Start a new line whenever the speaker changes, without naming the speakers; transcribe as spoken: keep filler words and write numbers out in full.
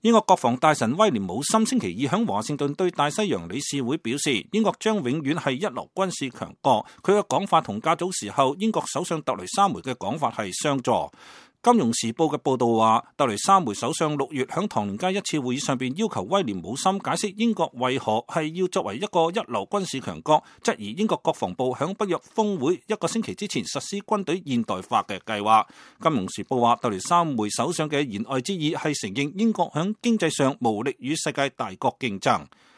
英國國防大臣威廉姆森星期二喺華盛頓對大西洋理事會表示，英國將永遠係一流軍事強國。佢嘅講法同較早時候英國首相特雷莎梅嘅講法係相左。金融時報嘅報道話，特雷莎梅首相六月喺唐寧街一次會議上邊要求威廉姆森解釋英國為何係要作為一個一流軍事強國，質疑英國國防部喺北約峰會一個星期之前實施軍隊現代化嘅計劃。金融時報話，特雷莎梅首相嘅言外之意係承認英國喺經濟上無力與世界大國競爭。